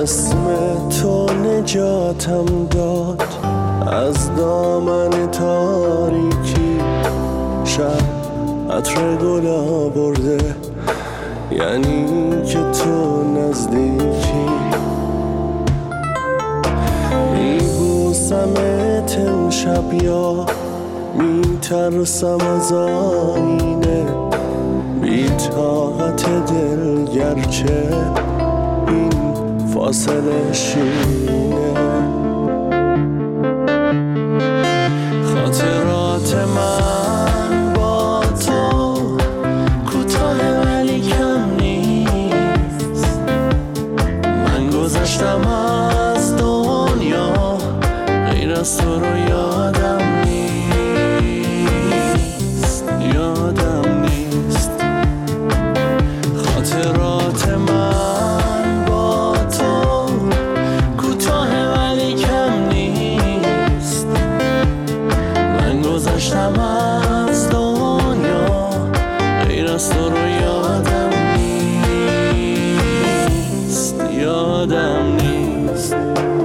اسم تو نجاتم داد از دامن تاریکی. شب عطر گل آورده یعنی که تو نزدیکی. میبوسمت امشب یا میترسم از آینه. بی طاقت دل گرچه این فاصله شینه. خاطرات من با تو کوتاه ولی کم نیست. من گذشتم از دنیا غیر از تو رو یادم نیست. یادم نیست. خاطرات من با تو کوتاه ولی کم نیست. من گذشتم از دنیا غیر از تو رو یادم نیست. یادم نیست.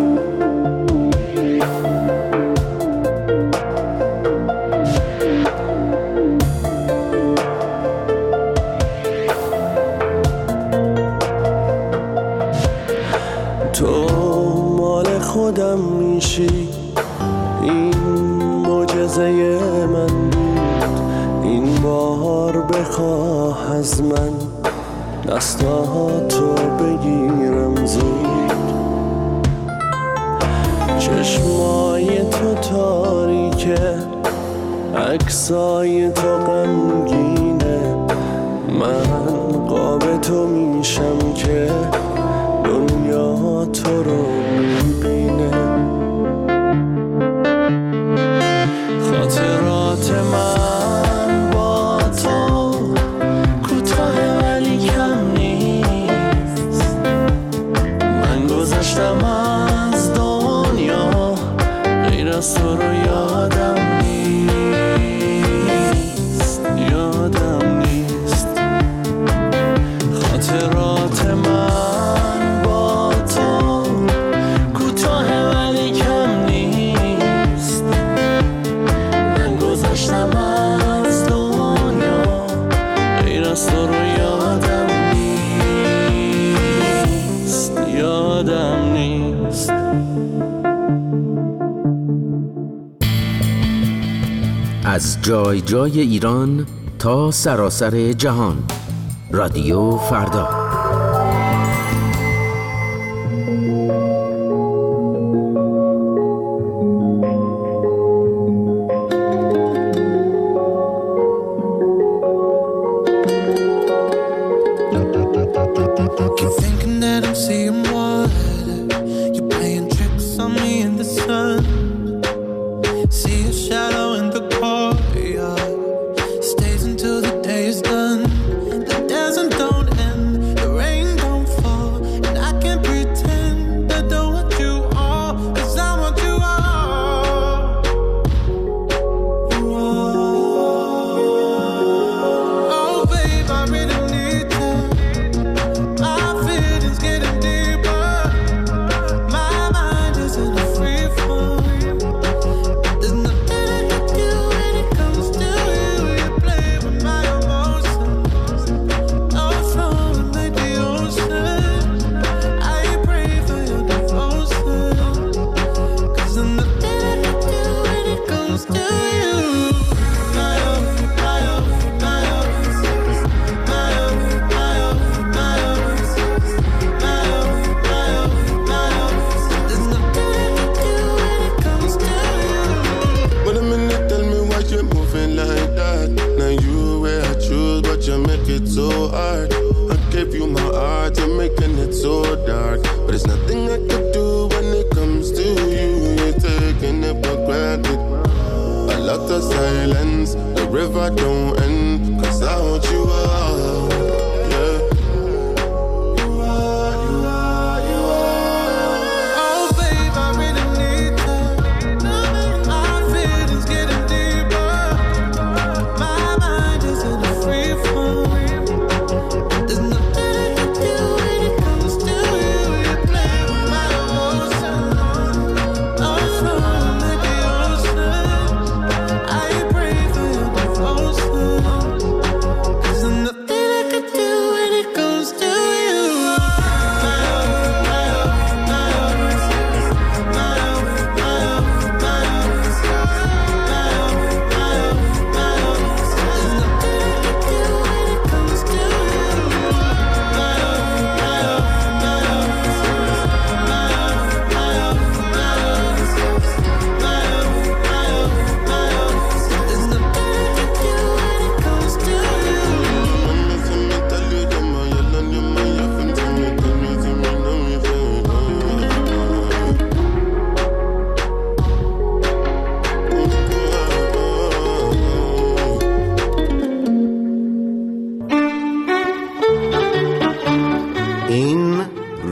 تو مال خودم میشی. این معجزه من بود. این بار بخواه از من دستاتو بگیرم زود. چشمای تو تاریکه عکسای تو غمگینه. من قاب تو میشم که دنیا تو رو میبینه. خاطرات من با تو کوتاه ولی کم نیست. من گذشتم از دنیا غیر از تو رو یادم نیست. یادم نیست. خاطرات من با تو کوتاه ولی کم نیست. من گذشتم از دنیا غیر از تو رو یادم نیست. یادم نیست. از جای جای ایران تا سراسر جهان. رادیو فردا.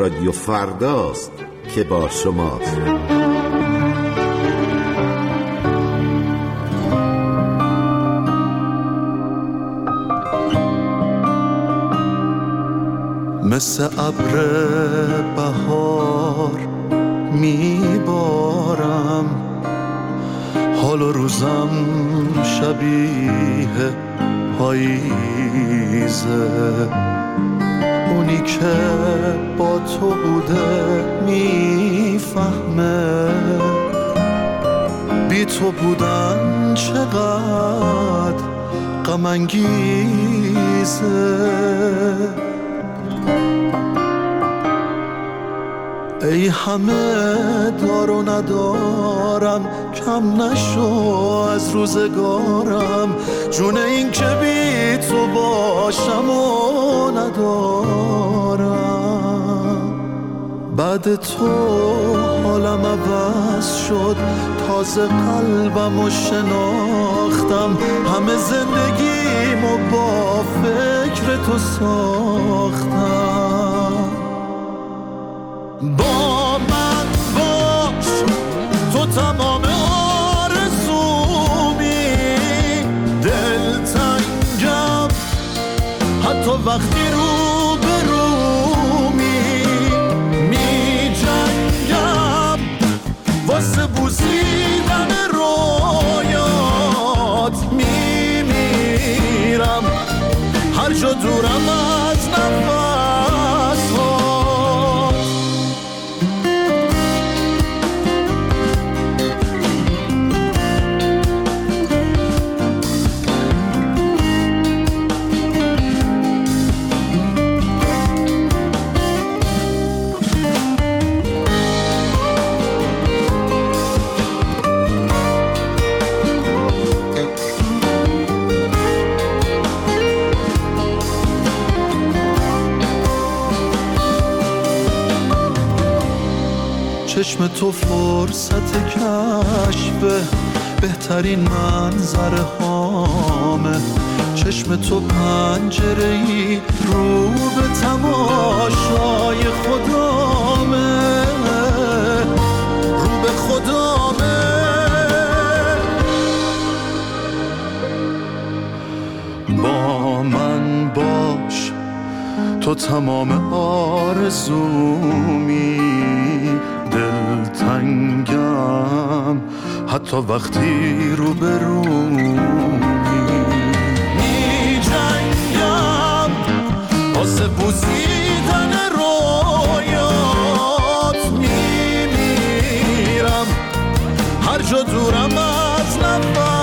رادیو فرداست که با شماست. مثل ابر بهار میبارم، حال و روزم شبیه پاییزه. اونی که با تو بوده میفهمه بی تو بودن چقدر غم انگیزه. ای همه دار و ندارم، کم نشو از روزگارم، جون این که بی تو باشم و ندارم. بعد تو حالم عوض شد، تازه قلبم رو شناختم، همه زندگیمو با فکر تو ساختم. با من باش، تو تمام آرزومی، دلتنگم حتی وقتی رو به رومی، می جنگم واسه بوسیدن رویات، می میرم هر جا دورم از نفس. چشم تو فرصت کشف بهترین منظره هامه، چشم تو پنجره‌ای رو به تماشای خدامه، رو به خدامه. با من باش، تو تمام آرزومی، دلتنگم حتی وقتی رو به رومی، می جنگم واسه بوسیدن رویات، می میرم هر جا دورم از نفس.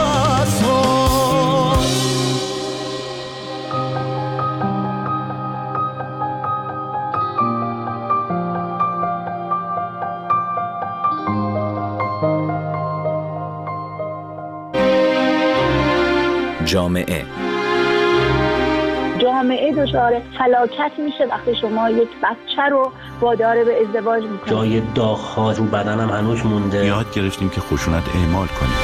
جامعه دچار فلاکت میشه وقتی شما یک بچه رو وادار به ازدواج میکنید. جای داغ‌ها رو بدنم هنوز مونده. یاد گرفتیم که خشونت اعمال کنیم.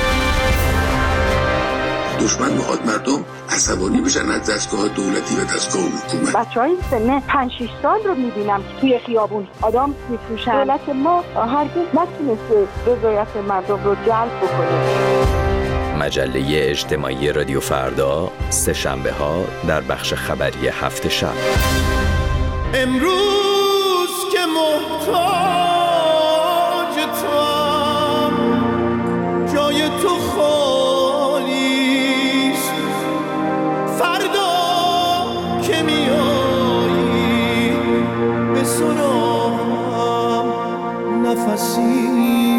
دشمن میخواد مردم عصبانی بشن از دستگاه دولتی و دستگاه حکومت. بچه‌های سن 5-6 سال رو میبینم توی خیابون آدم میفروشن. دولت ما هرگز نتونسته رضایت مردم رو جلب بکنه. مجله اجتماعی رادیو فردا، سه شنبه ها در بخش خبری هفت شب. امروز که محتاج توام، جای تو خالیست، فردا که میایی به سراغم نفسی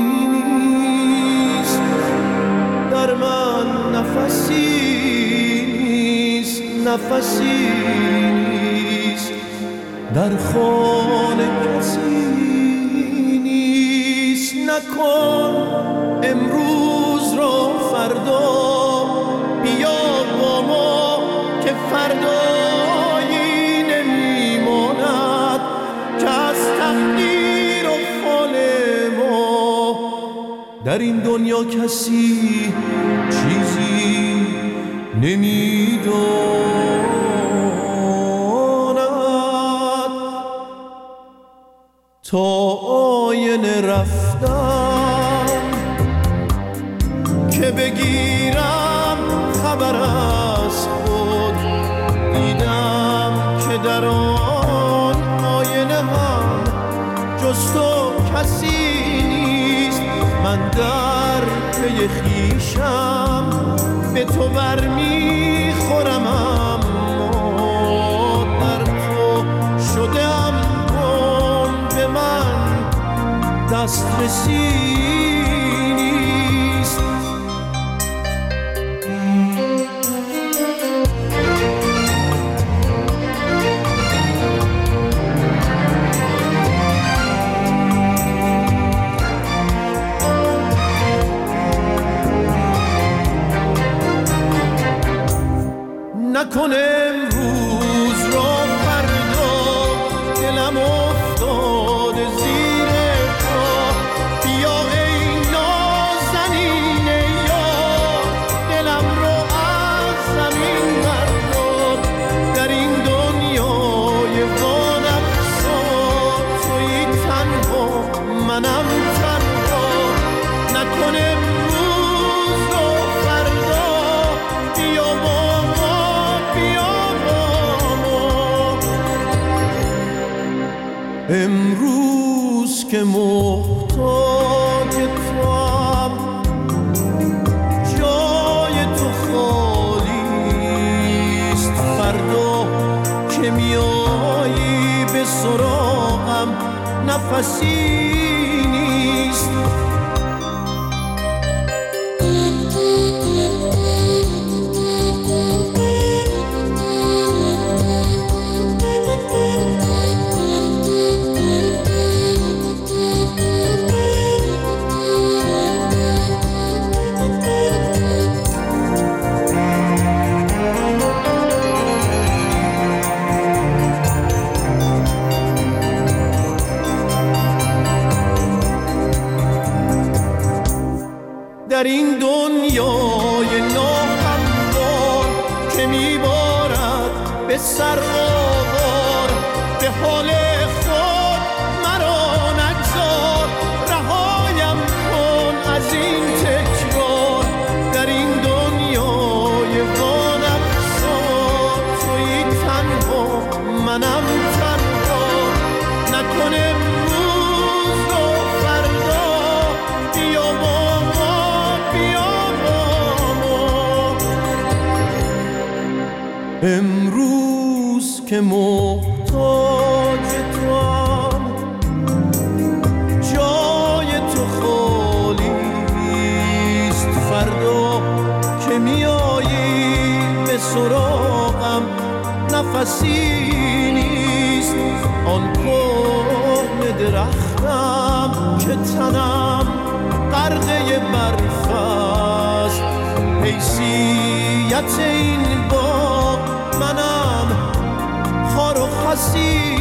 نیست، در من نفسی نیست، نفسی نیست، در خانه کسی نیست. نکن امروز رو فردا، بیا با ما که فردایی نمیماند که از تقدیر و فال ما در این دنیا کسی چیزی نمیداند. تا آینه رفتم که بگیرم خبر از خود. دیدم که در آن آینه هم جز تو کسی نیست. من در پی خویشم به تو برمیخورم، اما در تو شدم گم، به من دسترسی نیست. نکن امروز را فردا، دلم افتاده زیر پا. بیا ای نازنین یار، دلم رو از زمین بردار. در این دنیای وانفسان تویی تنها، منم تنها. نکن امروز را فردا، بیا امروز که محتاج توام، جای تو خالیست. فردا که میایی به سراغم، نفسی نیست. در این دنیای ناهموار که میبارد به سر آوار، به حال خود مرا نگذار. رهایم کن از این تکرار، در این دنیای وانفسان تویی تنها، منم تنها. نکن امروز رو فردا، بیا امروز که محتاج توام، جای تو خالیست. فردا که میایی به سراغم، نفسی نیست. آن کهنه درختم که تنم غرقه برف است، حیثیت این باغ منم خار و خسی